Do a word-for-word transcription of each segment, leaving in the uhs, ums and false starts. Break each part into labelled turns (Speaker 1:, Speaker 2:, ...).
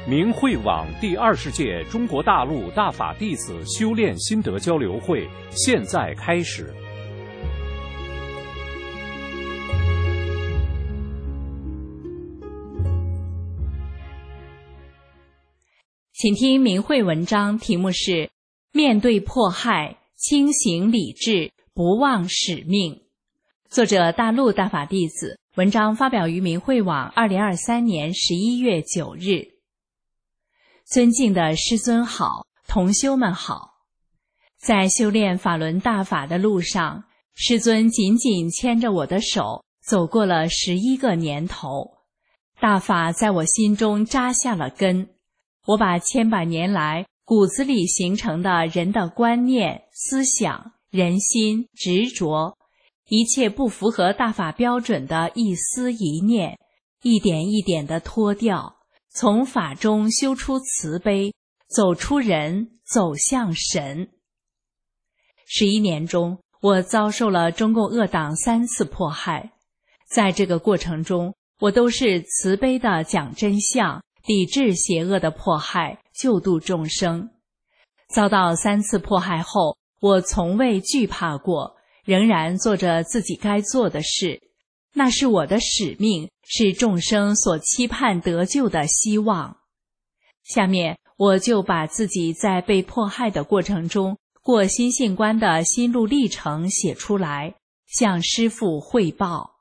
Speaker 1: 明慧网第二十届中国大陆大法弟子修炼心得交流会现在开始。
Speaker 2: 请听明慧文章，题目是面对迫害，清醒理智，不忘使命。作者大陆大法弟子，文章发表于明慧网二零二三年十一月九日。尊敬的师尊好，同修们好。在修炼法轮大法的路上，师尊紧紧牵着我的手，走过了十一个年头。大法在我心中扎下了根，我把千百年来骨子里形成的人的观念、思想、人心、执着，一切不符合大法标准的一思一念，一点一点地脱掉，从法中修出慈悲，走出人，走向神。十一年中，我遭受了中共恶党三次迫害，在这个过程中，我都是慈悲地讲真相，抵制邪恶的迫害，救度众生。遭到三次迫害后，我从未惧怕过，仍然做着自己该做的事，那是我的使命，是众生所期盼得救的希望。下面我就把自己在被迫害的过程中过心性观的心路历程写出来，向师父汇报。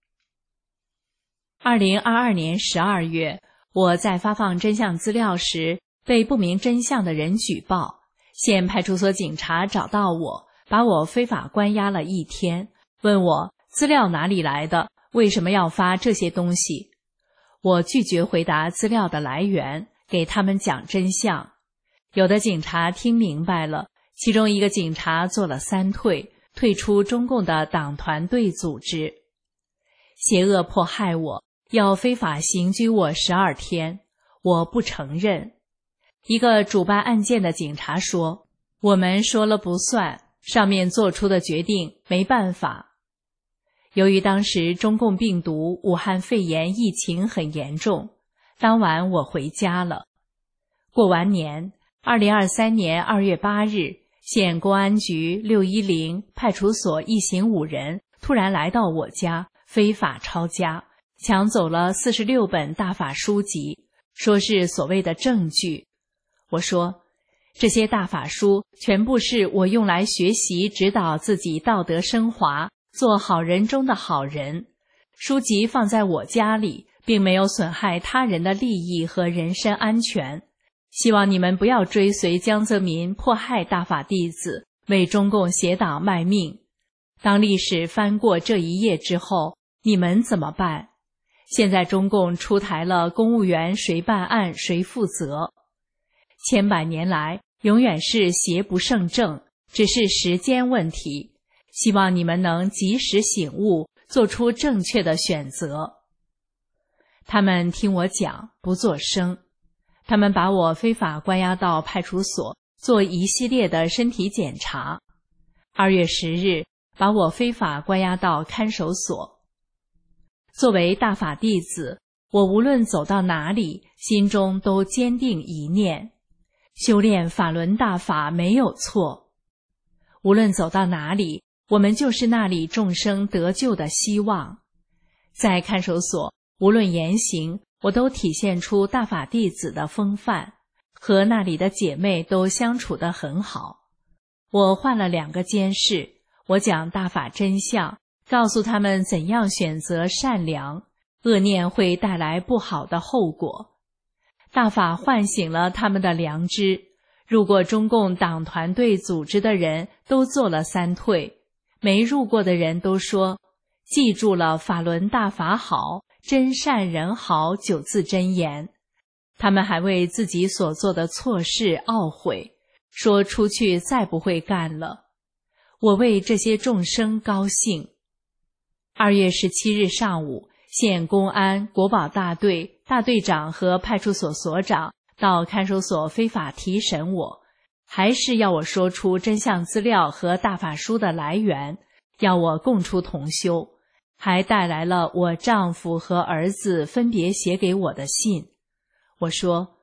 Speaker 2: 二零二二年十二月，我在发放真相资料时，被不明真相的人举报，县派出所警察找到我，把我非法关押了一天，问我资料哪里来的，为什么要发这些东西。我拒绝回答资料的来源，给他们讲真相。有的警察听明白了，其中一个警察做了三退，退出中共的党团队组织。邪恶迫害我，要非法刑拘我十二天，我不承认。一个主办案件的警察说，我们说了不算，上面做出的决定没办法。由于当时中共病毒武汉肺炎疫情很严重，当晚我回家了。过完年，二零二三年二月八日，县公安局六一零派出所一行五人突然来到我家，非法抄家，抢走了四十六本大法书籍，说是所谓的证据。我说，这些大法书全部是我用来学习指导自己道德升华，做好人中的好人。书籍放在我家里，并没有损害他人的利益和人身安全。希望你们不要追随江泽民迫害大法弟子，为中共邪党卖命。当历史翻过这一页之后，你们怎么办？现在中共出台了公务员谁办案谁负责。千百年来，永远是邪不胜正，只是时间问题。希望你们能及时醒悟，做出正确的选择。他们听我讲，不作声。他们把我非法关押到派出所，做一系列的身体检查。二月十日，把我非法关押到看守所。作为大法弟子，我无论走到哪里，心中都坚定一念：修炼法轮大法没有错。无论走到哪里，我们就是那里众生得救的希望。在看守所，无论言行，我都体现出大法弟子的风范，和那里的姐妹都相处得很好。我换了两个监视，我讲大法真相，告诉他们怎样选择善良，恶念会带来不好的后果。大法唤醒了他们的良知，入过中共党团队组织的人都做了三退，没入过的人都说，记住了法轮大法好，真善人好九字真言。他们还为自己所做的错事懊悔，说出去再不会干了。我为这些众生高兴。二月十七日上午，县公安国保大队大队长和派出所所长到看守所非法提审我，还是要我说出真相资料和大法书的来源，要我供出同修，还带来了我丈夫和儿子分别写给我的信。我说，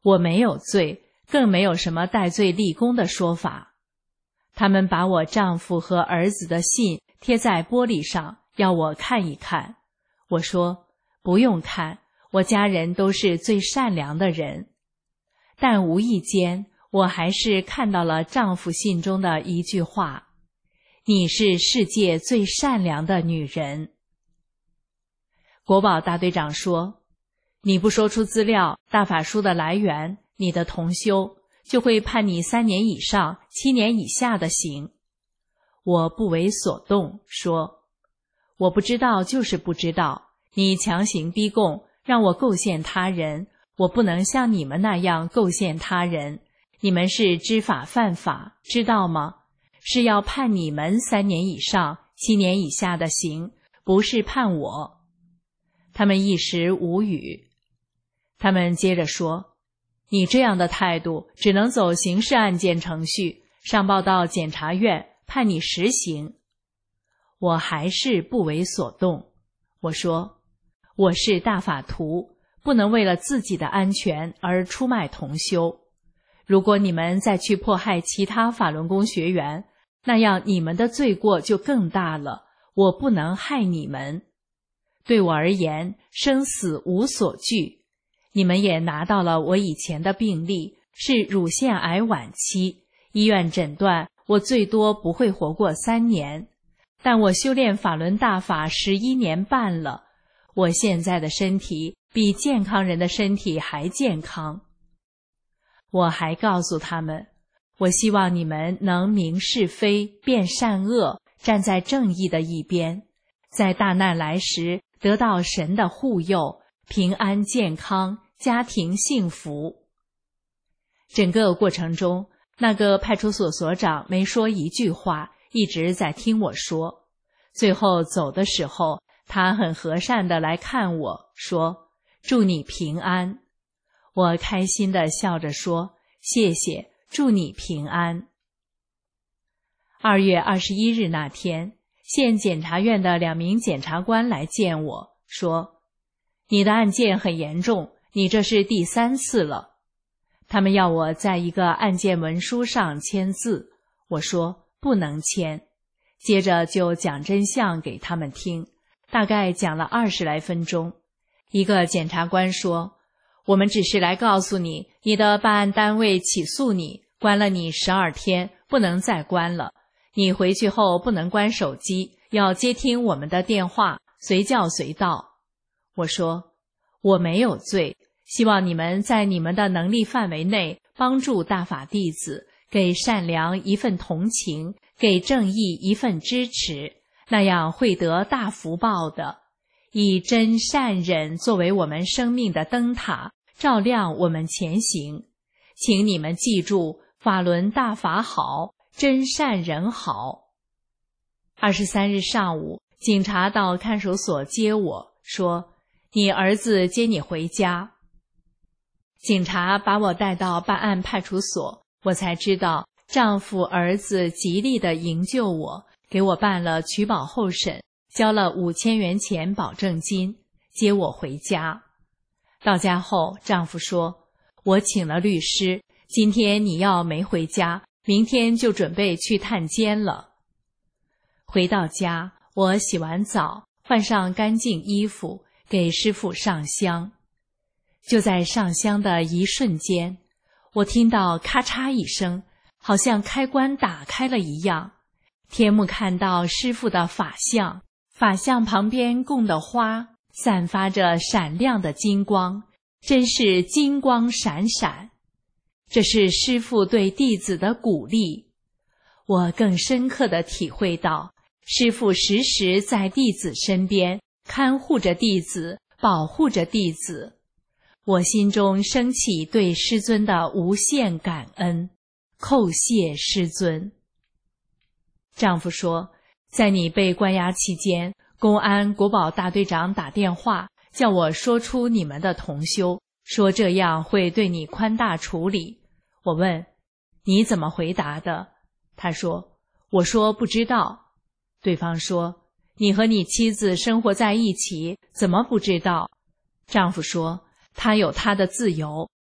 Speaker 2: 我没有罪，更没有什么戴罪立功的说法。他们把我丈夫和儿子的信贴在玻璃上，要我看一看。我说，不用看，我家人都是最善良的人。但无意间，我还是看到了丈夫信中的一句话：你是世界最善良的女人。国保大队长说，你不说出资料、大法书的来源，你的同修就会判你三年以上七年以下的刑。我不为所动，说，我不知道就是不知道，你强行逼供，让我构陷他人，我不能像你们那样构陷他人，你们是知法犯法，知道吗？是要判你们三年以上七年以下的刑，不是判我。他们一时无语。他们接着说，你这样的态度只能走刑事案件程序，上报到检察院判你实刑。我还是不为所动。我说，我是大法徒，不能为了自己的安全而出卖同修。如果你们再去迫害其他法轮功学员，那样你们的罪过就更大了，我不能害你们。对我而言，生死无所惧。你们也拿到了我以前的病历，是乳腺癌晚期，医院诊断我最多不会活过三年。但我修炼法轮大法十一年半了，我现在的身体比健康人的身体还健康。我还告诉他们，我希望你们能明是非，辨善恶，站在正义的一边，在大难来时得到神的护佑，平安健康，家庭幸福。整个过程中，那个派出所所长没说一句话，一直在听我说。最后走的时候，他很和善地来看我，说，祝你平安。我开心地笑着说，谢谢，祝你平安。二月二十一日那天，县检察院的两名检察官来见我，说，你的案件很严重，你这是第三次了。他们要我在一个案件文书上签字，我说不能签。接着就讲真相给他们听，大概讲了二十来分钟。一个检察官说，我们只是来告诉你，你的办案单位起诉你，关了你十二天，不能再关了。你回去后不能关手机，要接听我们的电话，随叫随到。我说，我没有罪，希望你们在你们的能力范围内帮助大法弟子，给善良一份同情，给正义一份支持，那样会得大福报的。以真善忍作为我们生命的灯塔，照亮我们前行。请你们记住，法轮大法好，真善忍好。二十三日上午，警察到看守所接我，说，你儿子接你回家。警察把我带到办案派出所，我才知道丈夫儿子极力地营救我，给我办了取保候审，交了五千元钱保证金，接我回家。到家后，丈夫说，我请了律师，今天你要没回家，明天就准备去探监了。回到家，我洗完澡，换上干净衣服，给师父上香。就在上香的一瞬间，我听到咔嚓一声，好像开关打开了一样。天目看到师父的法像，法像旁边供的花散发着闪亮的金光，真是金光闪闪。这是师父对弟子的鼓励。我更深刻地体会到，师父时时在弟子身边，看护着弟子，保护着弟子。我心中升起对师尊的无限感恩，叩谢师尊。丈夫说，在你被关押期间，公安国保大队长打电话叫我说出你们的同修，说这样会对你宽大处理。我问，你怎么回答的？他说，我说不知道。对方说，你和你妻子生活在一起，怎么不知道？丈夫说，他有他的自由，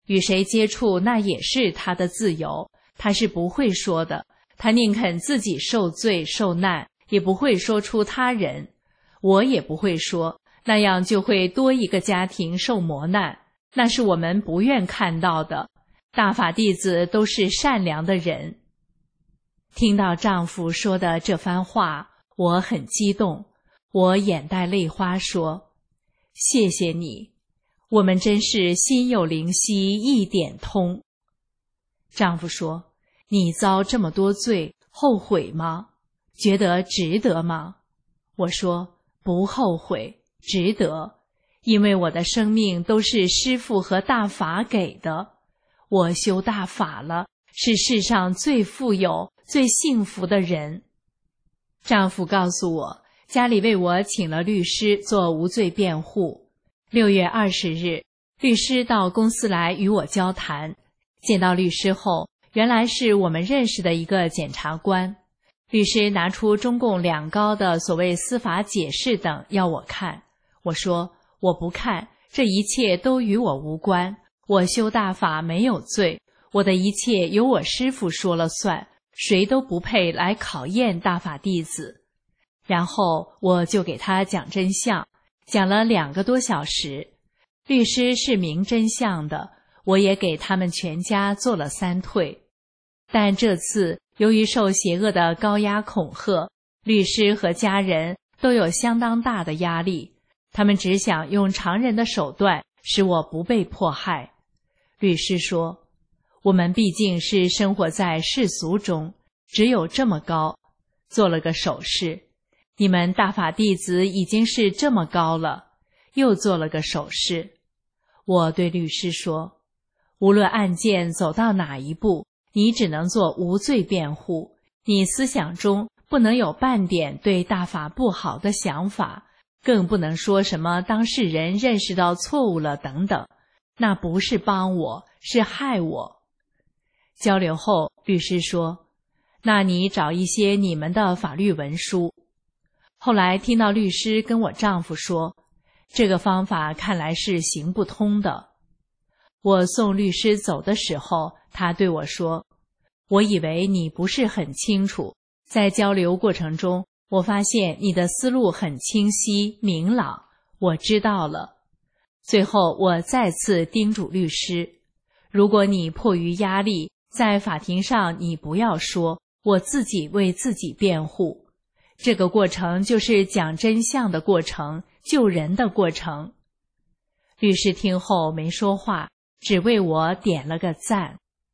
Speaker 2: 与谁接触那也是他的自由，他是不会说的，他宁肯自己受罪受难，也不会说出他人。我也不会说，那样就会多一个家庭受磨难，那是我们不愿看到的。大法弟子都是善良的人。听到丈夫说的这番话，我很激动，我眼带泪花说：谢谢你，我们真是心有灵犀一点通。丈夫说：你遭这么多罪，后悔吗？觉得值得吗？我说：不后悔，值得，因为我的生命都是师父和大法给的。我修大法了，是世上最富有、最幸福的人。丈夫告诉我，家里为我请了律师做无罪辩护。六月二十日，律师到公司来与我交谈。见到律师后，原来是我们认识的一个检察官。律师拿出中共两高的所谓司法解释等要我看。我说：我不看，这一切都与我无关。我修大法没有罪，我的一切由我师父说了算，谁都不配来考验大法弟子。然后我就给他讲真相，讲了两个多小时。律师是明真相的，我也给他们全家做了三退。但这次由于受邪恶的高压恐吓，律师和家人都有相当大的压力，他们只想用常人的手段使我不被迫害。律师说：我们毕竟是生活在世俗中，只有这么高，做了个手势。你们大法弟子已经是这么高了，又做了个手势。我对律师说：无论案件走到哪一步，你只能做无罪辩护，你思想中不能有半点对大法不好的想法，更不能说什么当事人认识到错误了等等，那不是帮我，是害我。交流后，律师说：那你找一些你们的法律文书。后来听到律师跟我丈夫说，这个方法看来是行不通的。我送律师走的时候，他对我说：我以为你不是很清楚，在交流过程中，我发现你的思路很清晰明朗，我知道了。最后我再次叮嘱律师，如果你迫于压力，在法庭上你不要说，我自己为自己辩护。这个过程就是讲真相的过程，救人的过程。律师听后没说话，只为我点了个赞。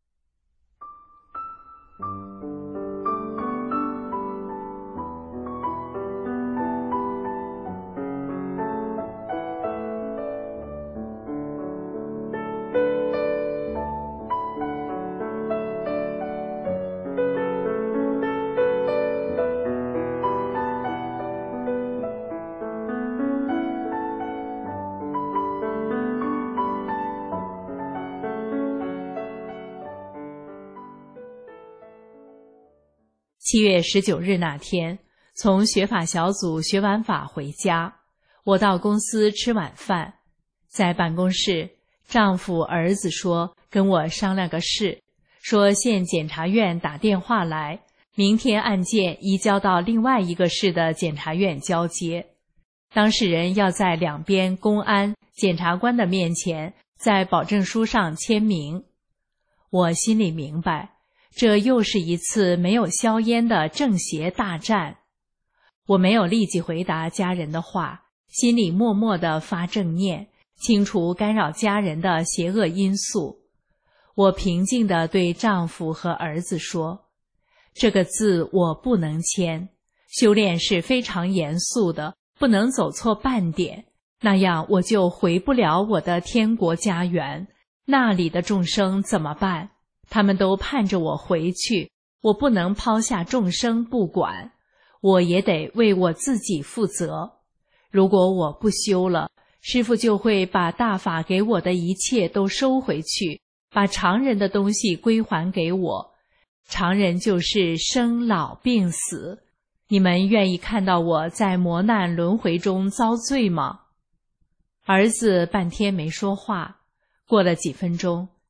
Speaker 2: 七月十九日那天，从学法小组学完法回家，我到公司吃晚饭，在办公室，丈夫儿子说跟我商量个事，说县检察院打电话来，明天案件移交到另外一个市的检察院交接，当事人要在两边公安、检察官的面前在保证书上签名。我心里明白，这又是一次没有硝烟的正邪大战。我没有立即回答家人的话，心里默默地发正念，清除干扰家人的邪恶因素。我平静地对丈夫和儿子说，这个字我不能签，修炼是非常严肃的，不能走错半点，那样我就回不了我的天国家园，那里的众生怎么办？他们都盼着我回去，我不能抛下众生不管，我也得为我自己负责。如果我不修了，师父就会把大法给我的一切都收回去，把常人的东西归还给我。常人就是生老病死，你们愿意看到我在磨难轮回中遭罪吗？儿子半天没说话，过了几分钟，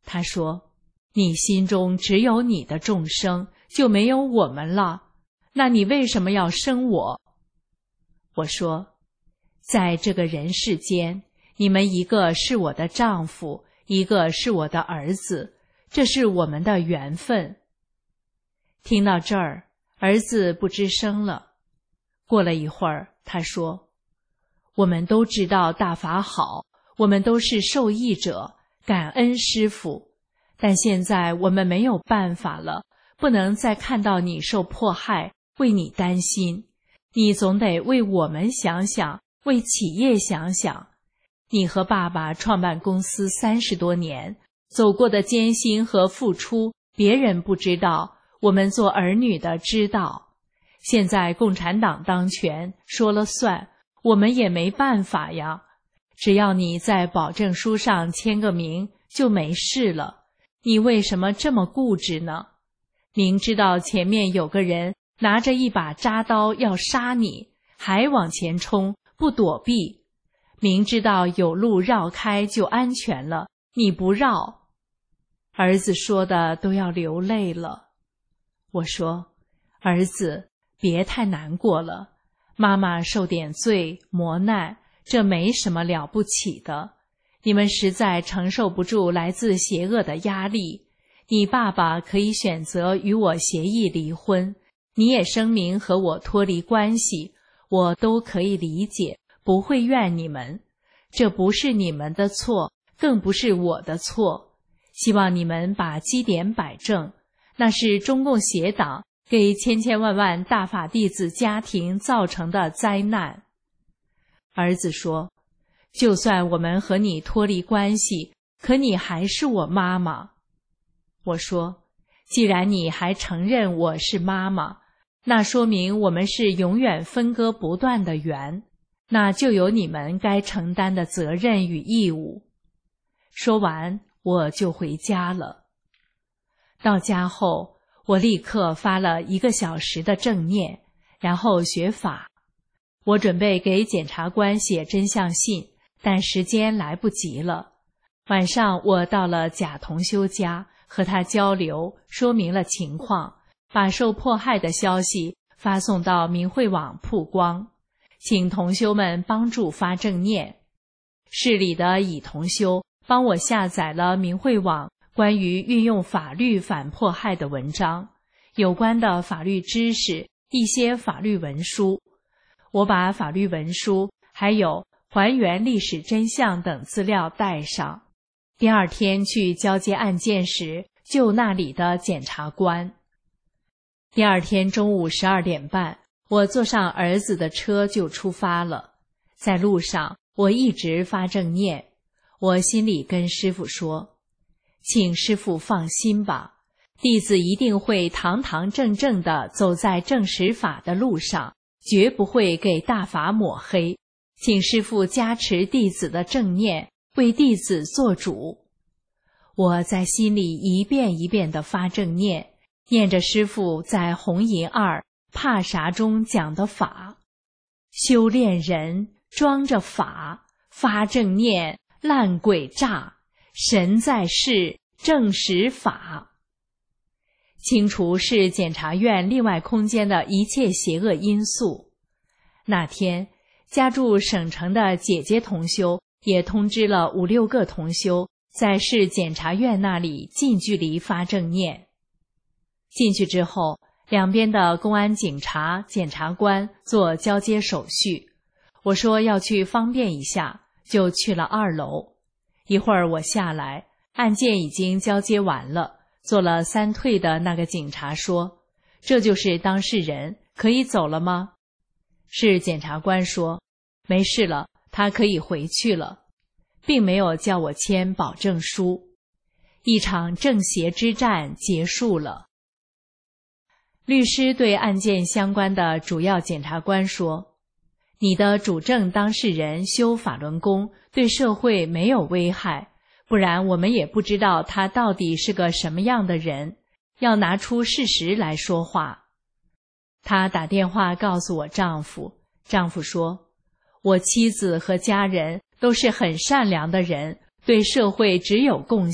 Speaker 2: 他说：你心中只有你的众生，就没有我们了，那你为什么要生我？我说：在这个人世间，你们一个是我的丈夫，一个是我的儿子，这是我们的缘分。听到这儿，儿子不吱声了。过了一会儿，他说：我们都知道大法好，我们都是受益者，感恩师父，但现在我们没有办法了，不能再看到你受迫害，为你担心，你总得为我们想想，为企业想想。你和爸爸创办公司三十多年，走过的艰辛和付出，别人不知道，我们做儿女的知道。现在共产党当权，说了算，我们也没办法呀。只要你在保证书上签个名，就没事了。你为什么这么固执呢？明知道前面有个人拿着一把扎刀要杀你，还往前冲，不躲避。明知道有路绕开就安全了，你不绕。儿子说的都要流泪了。我说：儿子，别太难过了，妈妈受点罪磨难，这没什么了不起的。你们实在承受不住来自邪恶的压力，你爸爸可以选择与我协议离婚，你也声明和我脱离关系，我都可以理解，不会怨你们。这不是你们的错，更不是我的错。希望你们把基点摆正，那是中共邪党给千千万万大法弟子家庭造成的灾难。儿子说：就算我们和你脱离关系，可你还是我妈妈。我说：既然你还承认我是妈妈，那说明我们是永远分割不断的缘，那就有你们该承担的责任与义务。说完，我就回家了。到家后，我立刻发了一个小时的正念，然后学法。我准备给检察官写真相信，但时间来不及了。晚上我到了贾同修家，和他交流，说明了情况，把受迫害的消息发送到明慧网曝光，请同修们帮助发正念。市里的乙同修帮我下载了明慧网关于运用法律反迫害的文章，有关的法律知识，一些法律文书。我把法律文书还有还原历史真相等资料带上。第二天去交接案件时，就那里的检察官。第二天中午十二点半，我坐上儿子的车就出发了。在路上，我一直发正念，我心里跟师父说：请师父放心吧，弟子一定会堂堂正正地走在正实法的路上，绝不会给大法抹黑，请师父加持弟子的正念，为弟子做主。我在心里一遍一遍地发正念，念着师父在红银二怕啥中讲的法。修炼人装着法，发正念烂鬼诈，神在世正实法。清除市检察院另外空间的一切邪恶因素。那天，家住省城的姐姐同修也通知了五六个同修，在市检察院那里近距离发正念。进去之后，两边的公安警察、检察官做交接手续。我说要去方便一下，就去了二楼。一会儿我下来，案件已经交接完了。做了三退的那个警察说：这就是当事人，可以走了吗？是检察官说：没事了，他可以回去了，并没有叫我签保证书。一场正邪之战结束了。律师对案件相关的主要检察官说：你的主证当事人修法轮功对社会没有危害，不然我们也不知道他到底是个什么样的人，要拿出事实来说话。她打电话告诉我丈夫，丈夫说：我妻子和家人都是很善良的人，对社会只有贡献，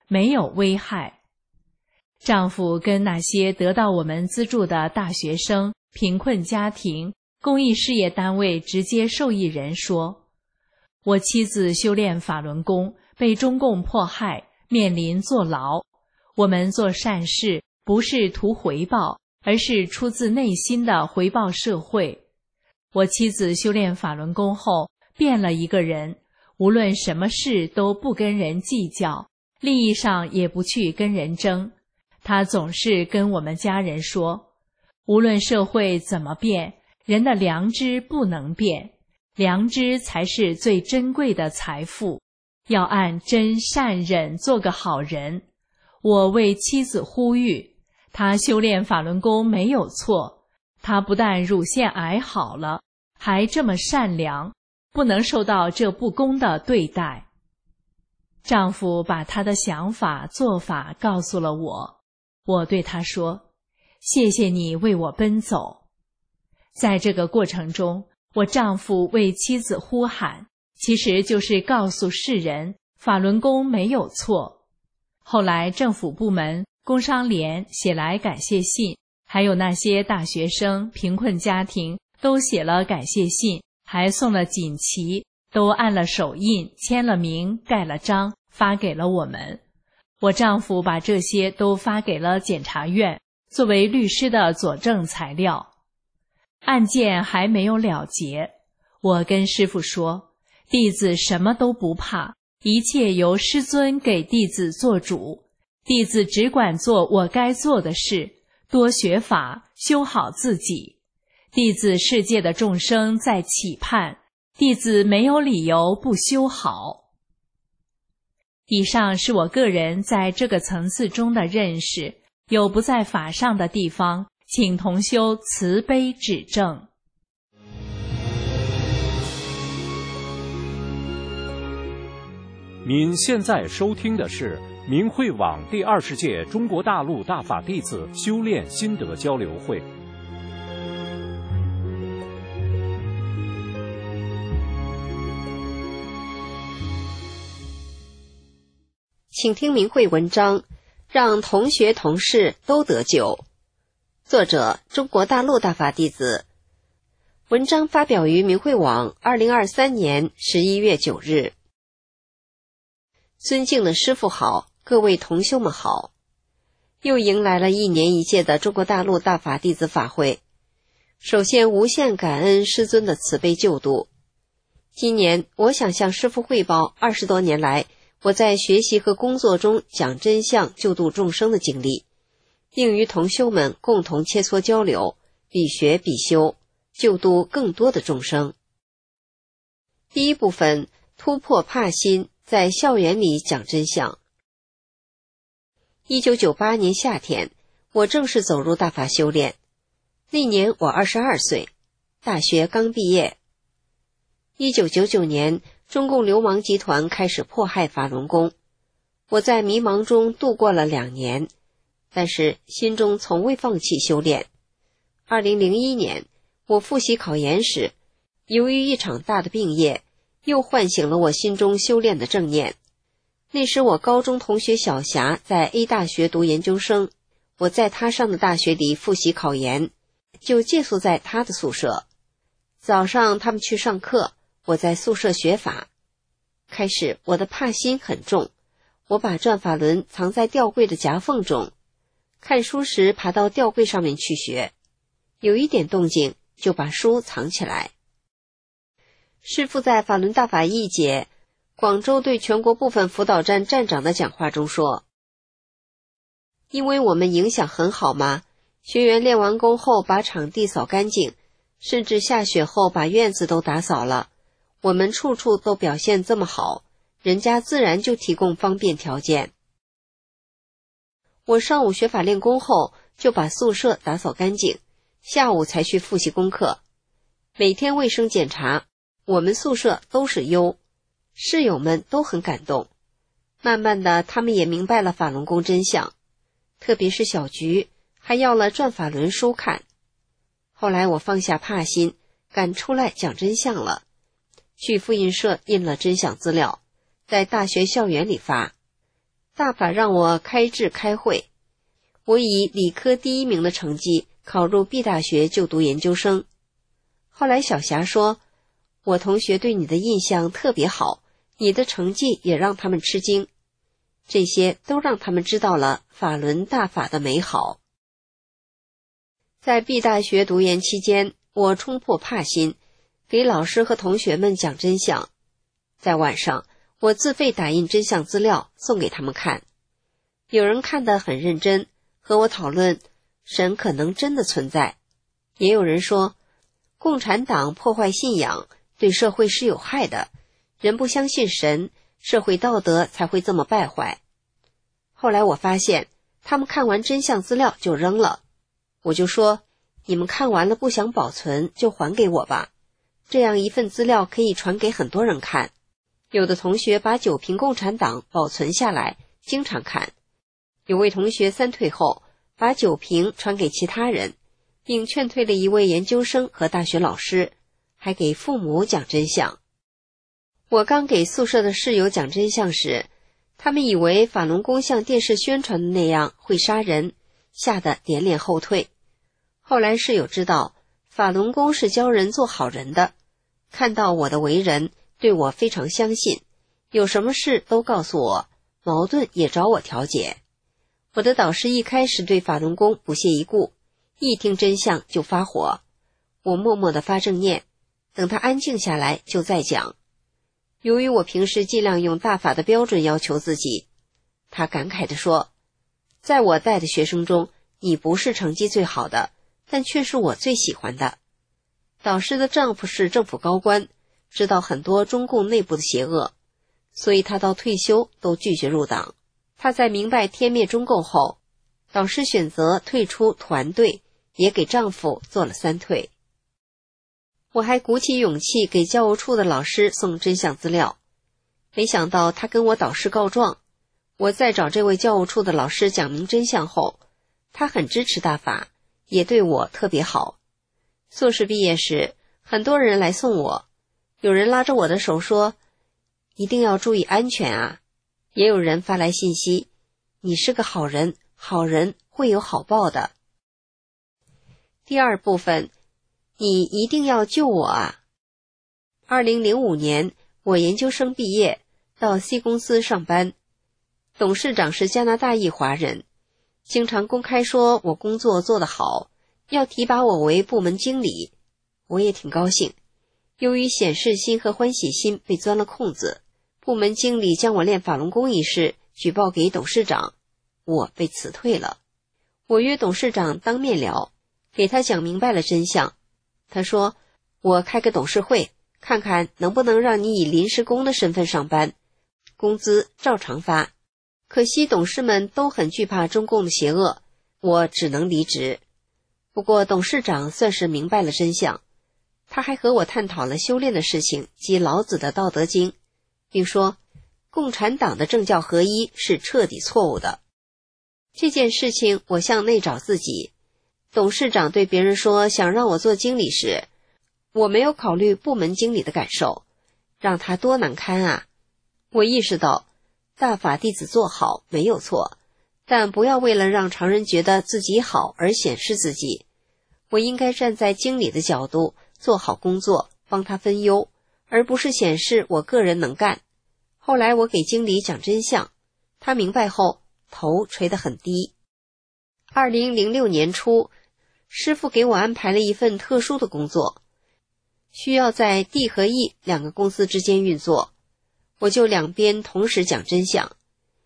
Speaker 2: 没有危害。丈夫跟那些得到我们资助的大学生、贫困家庭、公益事业单位直接受益人说，我妻子修炼法轮功，被中共迫害，面临坐牢。我们做善事不是图回报，而是出自内心的回报社会。我妻子修炼法轮功后变了一个人，无论什么事都不跟人计较，利益上也不去跟人争。她总是跟我们家人说，无论社会怎么变，人的良知不能变，良知才是最珍贵的财富，要按真善忍做个好人。我为妻子呼吁，她修炼法轮功没有错，她不但乳腺癌好了，还这么善良，不能受到这不公的对待。丈夫把他的想法做法告诉了我，我对他说，谢谢你为我奔走。在这个过程中，我丈夫为妻子呼喊，其实就是告诉世人，法轮功没有错。后来政府部门、工商联写来感谢信，还有那些大学生、贫困家庭都写了感谢信，还送了锦旗，都按了手印，签了名，盖了章，发给了我们。我丈夫把这些都发给了检察院，作为律师的佐证材料。案件还没有了结，我跟师父说，弟子什么都不怕，一切由师尊给弟子做主，弟子只管做我该做的事，多学法，修好自己。弟子世界的众生在期盼，弟子没有理由不修好。以上是我个人在这个层次中的认识，有不在法上的地方，请同修慈悲指正。
Speaker 1: 您现在收听的是明慧网第二十届中国大陆大法弟子修炼心得交流会。
Speaker 3: 请听明慧文章，让同学同事都得救。作者：中国大陆大法弟子。文章发表于明慧网二零二三年十一月九日。尊敬的师父好，各位同修们好。又迎来了一年一届的中国大陆大法弟子法会。首先无限感恩师尊的慈悲救度。今年我想向师父汇报二十多年来我在学习和工作中讲真相救度众生的经历，并与同修们共同切磋交流，比学比修，救度更多的众生。第一部分，突破怕心，在校园里讲真相。一九九八年夏天，我正式走入大法修炼。那年我二十二岁，大学刚毕业。一九九九年，中共流氓集团开始迫害法轮功，我在迷茫中度过了两年，但是心中从未放弃修炼。二零零一年，我复习考研时，由于一场大的病业，又唤醒了我心中修炼的正念。那时我高中同学小霞在 A 大学读研究生，我在她上的大学里复习考研，就借宿在她的宿舍。早上他们去上课，我在宿舍学法。开始我的怕心很重，我把转法轮藏在吊柜的夹缝中，看书时爬到吊柜上面去学，有一点动静就把书藏起来。师父在法轮大法一节广州对全国部分辅导站站长的讲话中说，因为我们影响很好嘛，学员练完功后把场地扫干净，甚至下雪后把院子都打扫了，我们处处都表现这么好，人家自然就提供方便条件。我上午学法练功后就把宿舍打扫干净，下午才去复习功课。每天卫生检查，我们宿舍都是优，室友们都很感动。慢慢的他们也明白了法轮功真相，特别是小菊还要了转法轮书看。后来我放下怕心，敢出来讲真相了，去复印社印了真相资料，在大学校园里发。 大法让我开智开会，我以理科第一名的成绩考入 B 大学就读研究生。后来小霞说，我同学对你的印象特别好，你的成绩也让他们吃惊，这些都让他们知道了法轮大法的美好。在 B 大学读研期间，我冲破怕心，给老师和同学们讲真相。在晚上，我自费打印真相资料送给他们看，有人看得很认真，和我讨论神可能真的存在，也有人说共产党破坏信仰，对社会是有害的，人不相信神，社会道德才会这么败坏。后来我发现他们看完真相资料就扔了，我就说，你们看完了不想保存就还给我吧，这样一份资料可以传给很多人看。有的同学把九评共产党保存下来，经常看。有位同学三退后，把九评传给其他人，并劝退了一位研究生和大学老师，还给父母讲真相。我刚给宿舍的室友讲真相时，他们以为法轮功像电视宣传的那样会杀人，吓得连连后退。后来室友知道法轮功是教人做好人的，看到我的为人，对我非常相信，有什么事都告诉我，矛盾也找我调解。我的导师一开始对法轮功不屑一顾，一听真相就发火，我默默地发正念，等他安静下来就再讲。由于我平时尽量用大法的标准要求自己，他感慨地说，在我带的学生中，你不是成绩最好的，但却是我最喜欢的。导师的丈夫是政府高官，知道很多中共内部的邪恶，所以他到退休都拒绝入党。他在明白天灭中共后，导师选择退出团队，也给丈夫做了三退。我还鼓起勇气给教务处的老师送真相资料，没想到他跟我导师告状。我再找这位教务处的老师讲明真相后，他很支持大法，也对我特别好。硕士毕业时，很多人来送我，有人拉着我的手说，一定要注意安全啊。也有人发来信息，你是个好人，好人会有好报的。第二部分，你一定要救我啊。二零零五年，我研究生毕业，到 C 公司上班，董事长是加拿大裔华人，经常公开说我工作做得好，要提拔我为部门经理。我也挺高兴，由于显示心和欢喜心被钻了空子，部门经理将我练法轮功一事举报给董事长，我被辞退了。我约董事长当面聊，给他讲明白了真相。他说，我开个董事会，看看能不能让你以临时工的身份上班，工资照常发。可惜董事们都很惧怕中共的邪恶，我只能离职。不过董事长算是明白了真相，他还和我探讨了修炼的事情及老子的道德经，并说共产党的政教合一是彻底错误的。这件事情我向内找自己，董事长对别人说想让我做经理时，我没有考虑部门经理的感受，让他多难堪啊。我意识到大法弟子做好没有错，但不要为了让常人觉得自己好而显示自己。我应该站在经理的角度做好工作，帮他分忧，而不是显示我个人能干。后来我给经理讲真相，他明白后头垂得很低。二零零六年初，师父给我安排了一份特殊的工作，需要在 D 和 E 两个公司之间运作，我就两边同时讲真相。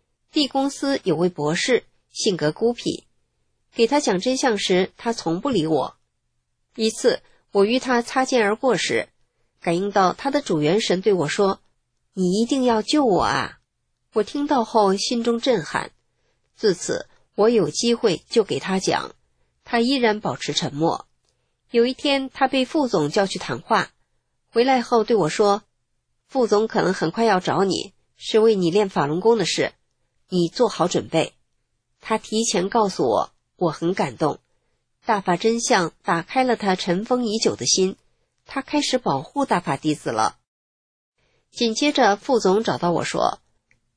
Speaker 3: D 公司有位博士，性格孤僻，给他讲真相时他从不理我。一次我与他擦肩而过时，感应到他的主元神对我说，你一定要救我啊。我听到后心中震撼，自此我有机会就给他讲，他依然保持沉默。有一天他被副总叫去谈话，回来后对我说，副总可能很快要找你，是为你练法轮功的事，你做好准备。他提前告诉我，我很感动。大法真相打开了他尘封已久的心，他开始保护大法弟子了。紧接着副总找到我说，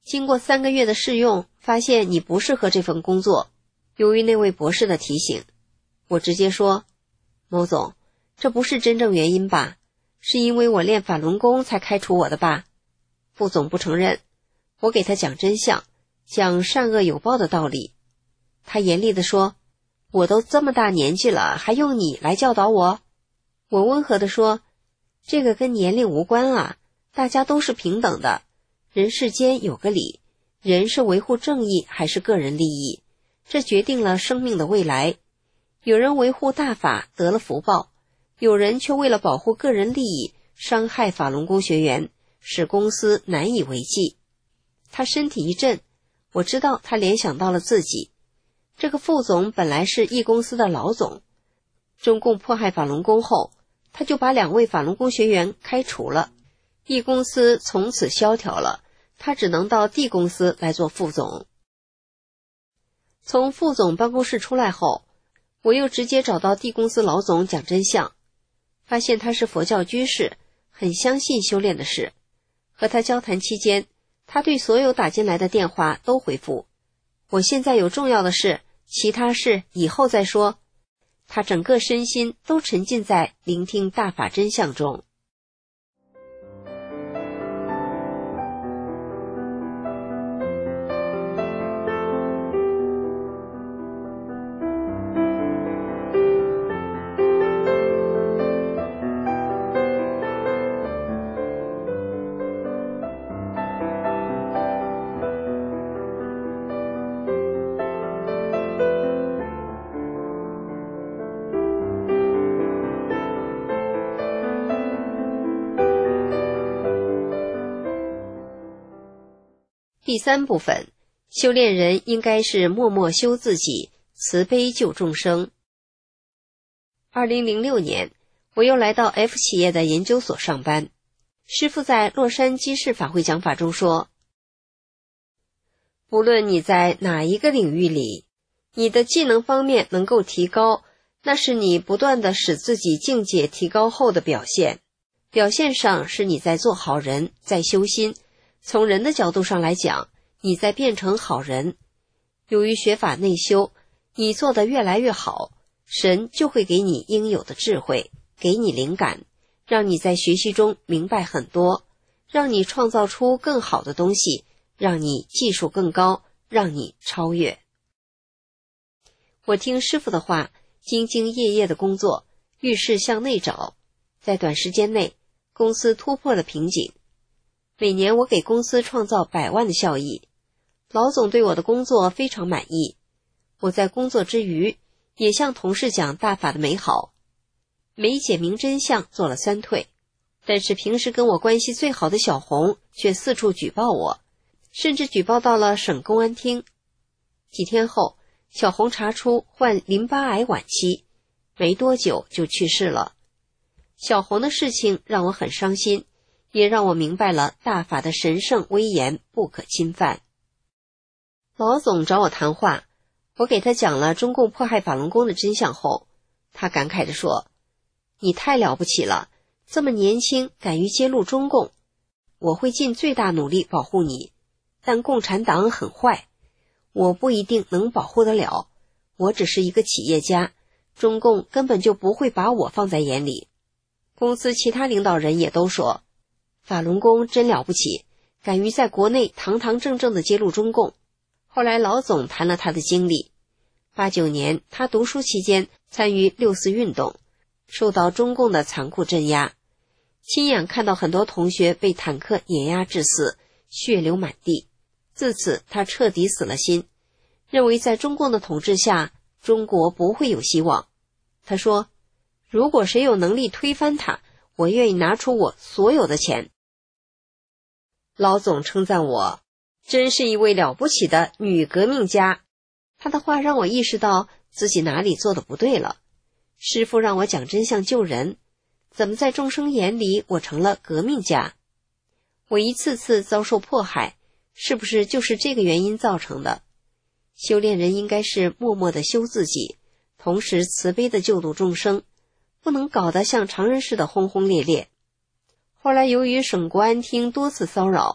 Speaker 3: 经过三个月的试用，发现你不适合这份工作。由于那位博士的提醒，我直接说，某总，这不是真正原因吧？是因为我练法轮功才开除我的吧？副总不承认。我给他讲真相，讲善恶有报的道理。他严厉地说，我都这么大年纪了，还用你来教导我？我温和地说，这个跟年龄无关啊，大家都是平等的，人世间有个理，人是维护正义还是个人利益，这决定了生命的未来。有人维护大法得了福报，有人却为了保护个人利益伤害法轮功学员，使公司难以为继。他身体一震，我知道他联想到了自己。这个副总本来是易公司的老总，中共迫害法轮功后，他就把两位法轮功学员开除了，易公司从此萧条了，他只能到 D 公司来做副总。从副总办公室出来后，我又直接找到 D 公司老总讲真相，发现他是佛教居士，很相信修炼的事。和他交谈期间，他对所有打进来的电话都回复，我现在有重要的事，其他事以后再说。他整个身心都沉浸在聆听大法真相中。第三部分，修炼人应该是默默修自己，慈悲救众生。二零零六年，我又来到 F 企业的研究所上班。师父在洛杉矶市法会讲法中说，不论你在哪一个领域里，你的技能方面能够提高，那是你不断地使自己境界提高后的表现。表现上是你在做好人，在修心。从人的角度上来讲，你在变成好人。由于学法内修，你做得越来越好，神就会给你应有的智慧，给你灵感，让你在学习中明白很多，让你创造出更好的东西，让你技术更高，让你超越。我听师父的话，兢兢业业的工作，遇事向内找，在短时间内，公司突破了瓶颈。每年我给公司创造百万的效益，老总对我的工作非常满意。我在工作之余，也向同事讲大法的美好。没解明真相做了三退，但是平时跟我关系最好的小红却四处举报我，甚至举报到了省公安厅。几天后，小红查出患淋巴癌晚期，没多久就去世了。小红的事情让我很伤心，也让我明白了大法的神圣威严不可侵犯。老总找我谈话，我给他讲了中共迫害法轮功的真相后，他感慨地说，你太了不起了，这么年轻敢于揭露中共，我会尽最大努力保护你，但共产党很坏，我不一定能保护得了，我只是一个企业家，中共根本就不会把我放在眼里。公司其他领导人也都说，法轮功真了不起，敢于在国内堂堂正正地揭露中共。后来老总谈了他的经历，八九年他读书期间参与六四运动，受到中共的残酷镇压，亲眼看到很多同学被坦克碾压致死，血流满地。自此他彻底死了心，认为在中共的统治下，中国不会有希望。他说，如果谁有能力推翻他，我愿意拿出我所有的钱。老总称赞我，真是一位了不起的女革命家。他的话让我意识到自己哪里做的不对了。师父让我讲真相救人，怎么在众生眼里我成了革命家？我一次次遭受迫害，是不是就是这个原因造成的？修炼人应该是默默地修自己，同时慈悲地救度众生，不能搞得像常人似的轰轰烈烈。后来由于省国安厅多次骚扰，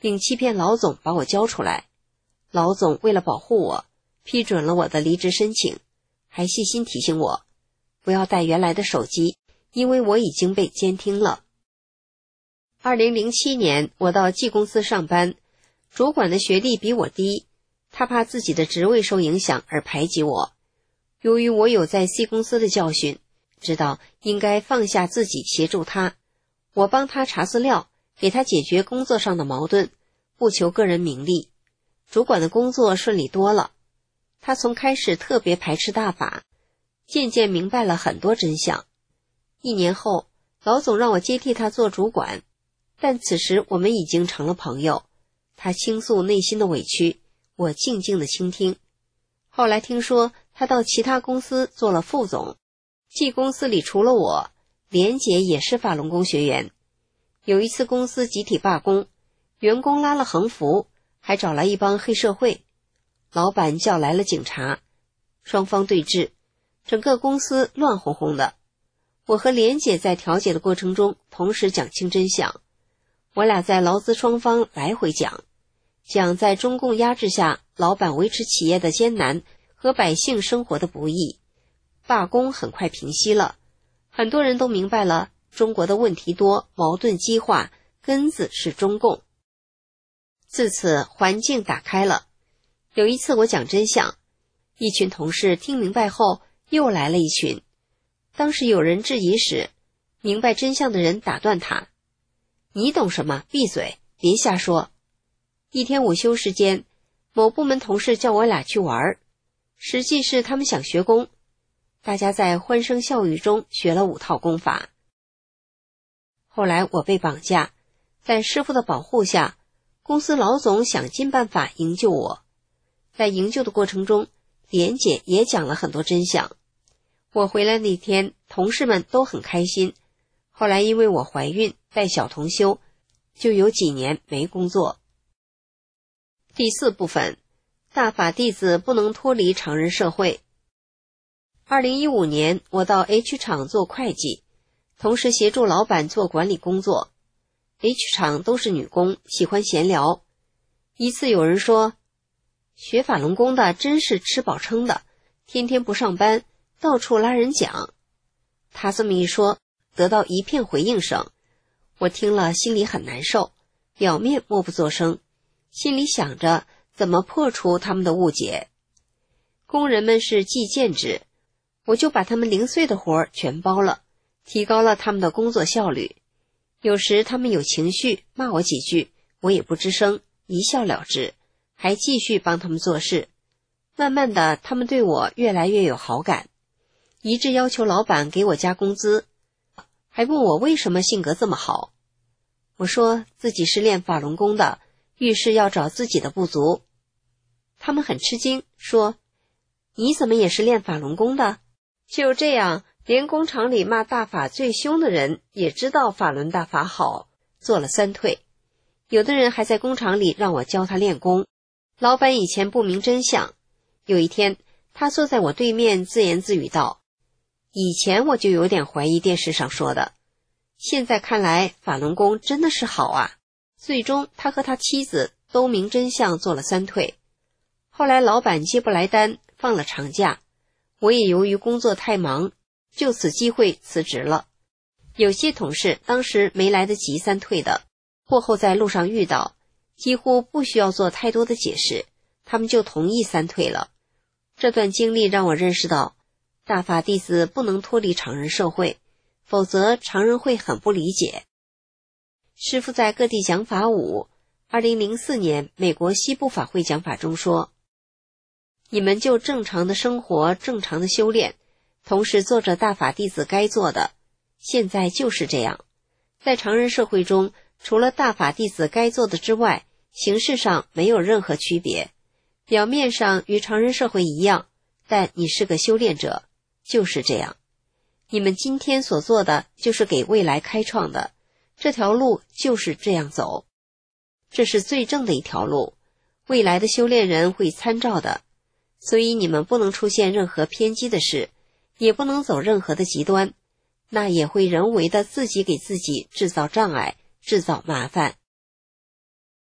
Speaker 3: 并欺骗老总把我交出来。老总为了保护我，批准了我的离职申请，还细心提醒我不要带原来的手机，因为我已经被监听了。二零零七年，我到 G 公司上班，主管的学历比我低，他怕自己的职位受影响而排挤我。由于我有在 C 公司的教训，知道应该放下自己协助他，我帮他查资料，给他解决工作上的矛盾，不求个人名利。主管的工作顺利多了，他从开始特别排斥大法，渐渐明白了很多真相。一年后，老总让我接替他做主管，但此时我们已经成了朋友。他倾诉内心的委屈，我静静地倾听。后来听说他到其他公司做了副总， G 公司里除了我，莲姐也是法轮功学员。有一次公司集体罢工，员工拉了横幅，还找来一帮黑社会，老板叫来了警察，双方对峙，整个公司乱哄哄的。我和莲姐在调解的过程中同时讲清真相，我俩在劳资双方来回讲，讲在中共压制下老板维持企业的艰难和百姓生活的不易。罢工很快平息了，很多人都明白了中国的问题多，矛盾激化，根子是中共。自此环境打开了。有一次我讲真相，一群同事听明白后又来了一群，当时有人质疑时，明白真相的人打断他，你懂什么？闭嘴，别瞎说。一天午休时间，某部门同事叫我俩去玩，实际是他们想学功，大家在欢声笑语中学了五套功法。后来我被绑架，在师傅的保护下，公司老总想尽办法营救我。在营救的过程中，莲姐也讲了很多真相。我回来那天，同事们都很开心。后来因为我怀孕带小童休，就有几年没工作。第四部分，大法弟子不能脱离常人社会。二零一五年，我到 H 厂做会计，同时协助老板做管理工作。H 厂都是女工，喜欢闲聊。一次有人说，学法轮功的真是吃饱撑的，天天不上班，到处拉人讲。他这么一说，得到一片回应声，我听了心里很难受，表面默不作声，心里想着怎么破除他们的误解。工人们是计件制，我就把他们零碎的活儿全包了，提高了他们的工作效率。有时他们有情绪，骂我几句，我也不吱声，一笑了之，还继续帮他们做事。慢慢的，他们对我越来越有好感，一致要求老板给我加工资，还问我为什么性格这么好。我说自己是练法轮功的，遇事要找自己的不足。他们很吃惊，说你怎么也是练法轮功的？就这样，连工厂里骂大法最凶的人也知道法轮大法好，做了三退。有的人还在工厂里让我教他练功。老板以前不明真相，有一天他坐在我对面自言自语道，以前我就有点怀疑电视上说的，现在看来法轮功真的是好啊。最终他和他妻子都明真相，做了三退。后来老板接不来单，放了长假，我也由于工作太忙，就此机会辞职了。有些同事当时没来得及三退的，过后在路上遇到，几乎不需要做太多的解释，他们就同意三退了。这段经历让我认识到，大法弟子不能脱离常人社会，否则常人会很不理解。师父在各地讲法五，二零零四年美国西部法会讲法中说，你们就正常的生活，正常的修炼，同时做着大法弟子该做的，现在就是这样。在常人社会中，除了大法弟子该做的之外，形式上没有任何区别，表面上与常人社会一样，但你是个修炼者，就是这样。你们今天所做的就是给未来开创的，这条路就是这样走，这是最正的一条路，未来的修炼人会参照的，所以你们不能出现任何偏激的事，也不能走任何的极端，那也会人为的自己给自己制造障碍，制造麻烦。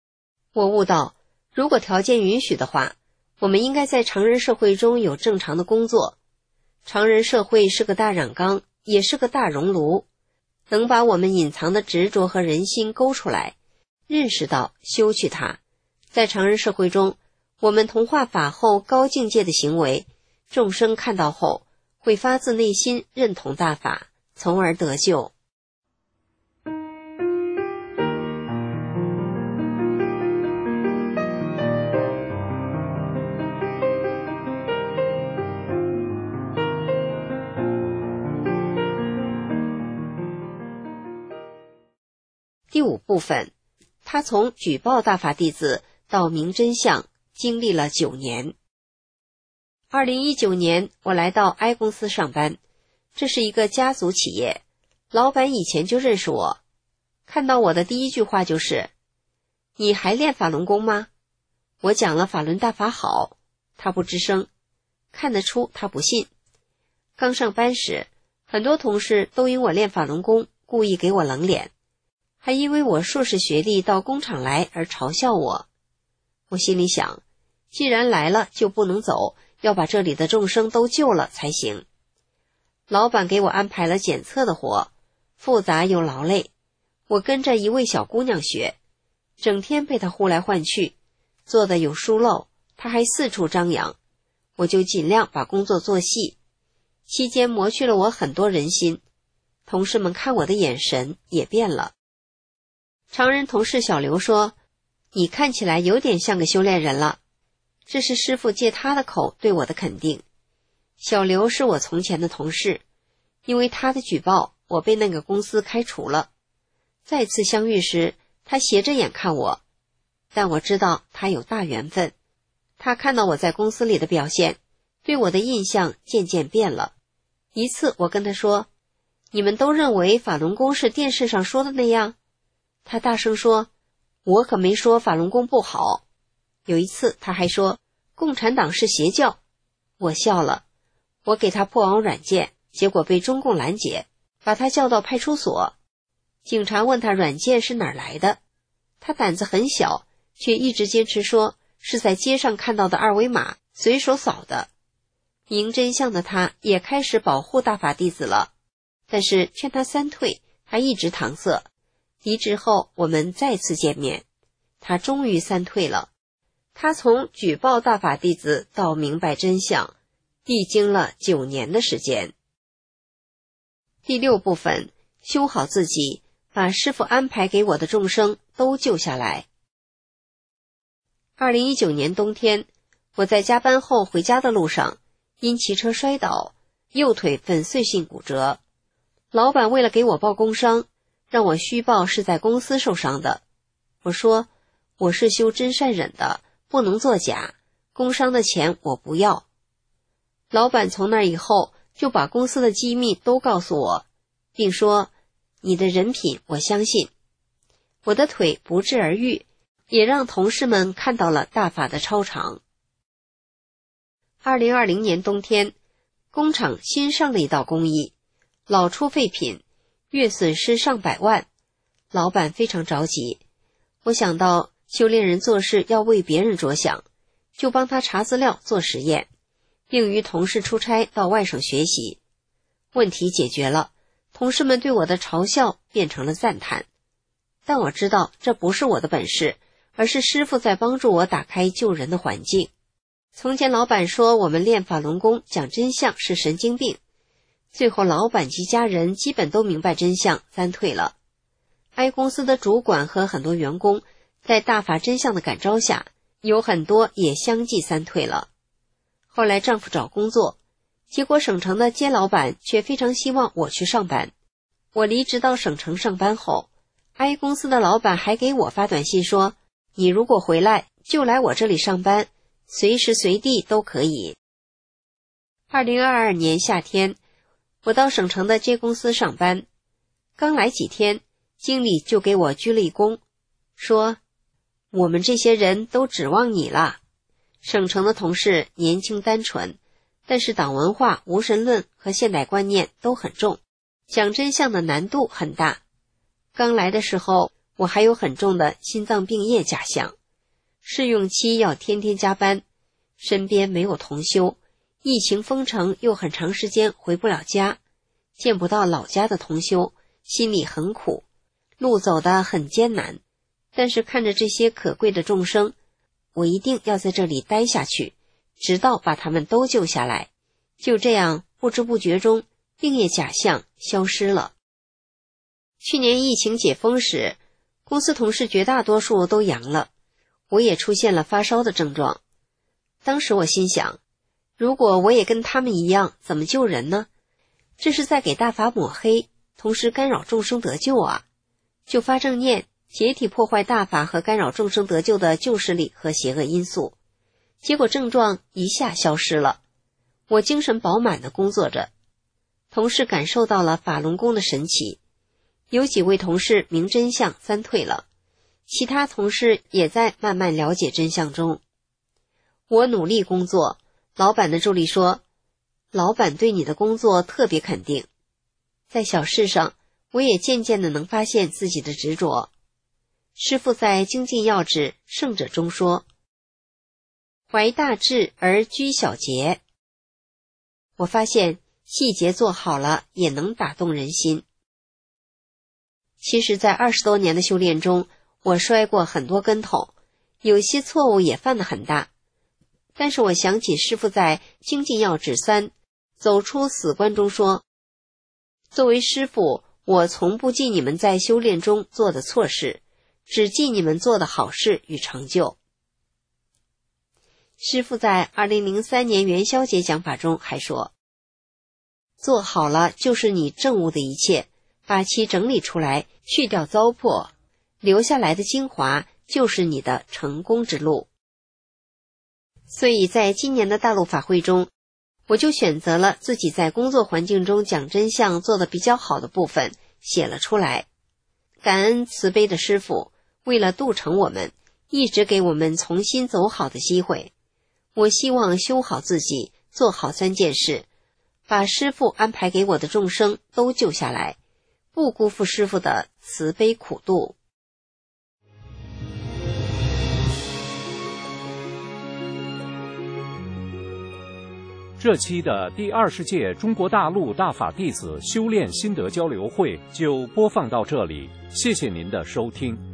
Speaker 3: 我悟到，如果条件允许的话，我们应该在常人社会中有正常的工作。常人社会是个大染缸，也是个大熔炉，能把我们隐藏的执着和人心勾出来，认识到修去它。在常人社会中，我们同化法后高境界的行为，众生看到后会发自内心认同大法，从而得救。第五部分，他从举报大法弟子到明真相经历了九年。二零一九年，我来到 I 公司上班，这是一个家族企业，老板以前就认识我，看到我的第一句话就是：“你还练法轮功吗？”我讲了法轮大法好，他不吱声，看得出他不信。刚上班时，很多同事都因我练法轮功故意给我冷脸，还因为我硕士学历到工厂来而嘲笑我。我心里想，既然来了就不能走，要把这里的众生都救了才行。老板给我安排了检测的活，复杂又劳累。我跟着一位小姑娘学，整天被她呼来唤去，做的有疏漏，她还四处张扬，我就尽量把工作做细。期间磨去了我很多人心，同事们看我的眼神也变了。常人同事小刘说：“你看起来有点像个修炼人了。”这是师父借他的口对我的肯定。小刘是我从前的同事，因为他的举报，我被那个公司开除了。再次相遇时，他斜着眼看我，但我知道他有大缘分。他看到我在公司里的表现，对我的印象渐渐变了。一次我跟他说：“你们都认为法轮功是电视上说的那样？”他大声说：“我可没说法轮功不好。”有一次他还说共产党是邪教，我笑了。我给他破网软件，结果被中共拦截，把他叫到派出所。警察问他软件是哪儿来的，他胆子很小，却一直坚持说是在街上看到的二维码，随手扫的。明真相的他也开始保护大法弟子了，但是劝他三退，他一直搪塞。离职后我们再次见面，他终于三退了。他从举报大法弟子到明白真相，历经了九年的时间。第六部分，修好自己，把师父安排给我的众生都救下来。二零一九年冬天，我在加班后回家的路上，因骑车摔倒，右腿粉碎性骨折。老板为了给我报工伤，让我虚报是在公司受伤的。我说我是修真善忍的，不能作假，工伤的钱我不要。老板从那以后就把公司的机密都告诉我，并说你的人品我相信。我的腿不治而愈，也让同事们看到了大法的超常。二零二零年冬天，工厂新上了一道工艺，老出废品，月损失上百万，老板非常着急。我想到修炼人做事要为别人着想，就帮他查资料做实验，并与同事出差到外省学习。问题解决了，同事们对我的嘲笑变成了赞叹。但我知道这不是我的本事，而是师父在帮助我打开救人的环境。从前老板说我们练法轮功讲真相是神经病，最后老板及家人基本都明白真相，三退了。I 公司的主管和很多员工在大法真相的感召下，有很多也相继三退了。后来丈夫找工作，结果省城的监老板却非常希望我去上班。我离职到省城上班后， I 公司的老板还给我发短信说，你如果回来就来我这里上班，随时随地都可以。二零二二年夏天，我到省城的 J 公司上班，刚来几天，经理就给我鞠了一躬，说我们这些人都指望你了。省城的同事年轻单纯，但是党文化、无神论和现代观念都很重，讲真相的难度很大。刚来的时候，我还有很重的心脏病业假象， 试用期要天天加班，身边没有同修，疫情封城又很长时间回不了家，见不到老家的同修，心里很苦，路走得很艰难。但是看着这些可贵的众生，我一定要在这里待下去，直到把他们都救下来。就这样，不知不觉中，病业假象消失了。去年疫情解封时，公司同事绝大多数都阳了，我也出现了发烧的症状。当时我心想，如果我也跟他们一样，怎么救人呢？这是在给大法抹黑，同时干扰众生得救啊！就发正念，解体破坏大法和干扰众生得救的旧势力和邪恶因素，结果症状一下消失了。我精神饱满地工作着，同事感受到了法轮功的神奇，有几位同事明真相三退了，其他同事也在慢慢了解真相中。我努力工作，老板的助理说，老板对你的工作特别肯定。在小事上，我也渐渐地能发现自己的执着。师父在精进要旨圣者中说，怀大志而居小节。我发现细节做好了也能打动人心。其实在二十多年的修炼中，我摔过很多跟头，有些错误也犯得很大。但是我想起师父在精进要旨三走出死关中说，作为师父，我从不记你们在修炼中做的错事，只记你们做的好事与成就。师父在二零零三年元宵节讲法中还说，做好了就是你证悟的一切，把其整理出来，去掉糟粕，留下来的精华就是你的成功之路。所以在今年的大陆法会中，我就选择了自己在工作环境中讲真相做得比较好的部分写了出来。感恩慈悲的师父，为了度成我们，一直给我们重新走好的机会。我希望修好自己，做好三件事，把师父安排给我的众生都救下来，不辜负师父的慈悲苦度。
Speaker 1: 这期的第二十届中国大陆大法弟子修炼心得交流会就播放到这里，谢谢您的收听。